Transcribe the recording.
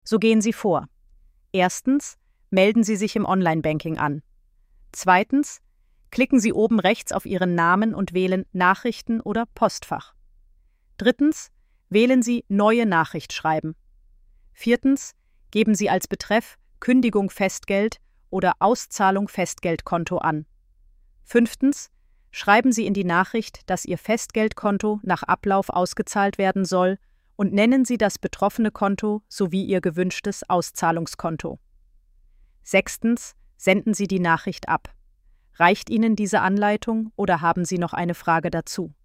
So gehen Sie vor. Erstens, melden Sie sich im Online-Banking an. Zweitens, klicken Sie oben rechts auf Ihren Namen und wählen Nachrichten oder Postfach. Drittens, wählen Sie Neue Nachricht schreiben. Viertens, geben Sie als Betreff Kündigung Festgeld oder Auszahlung Festgeldkonto an. Fünftens, schreiben Sie in die Nachricht, dass Ihr Festgeldkonto nach Ablauf ausgezahlt werden soll und nennen Sie das betroffene Konto sowie Ihr gewünschtes Auszahlungskonto. Sechstens, senden Sie die Nachricht ab. Reicht Ihnen diese Anleitung oder haben Sie noch eine Frage dazu?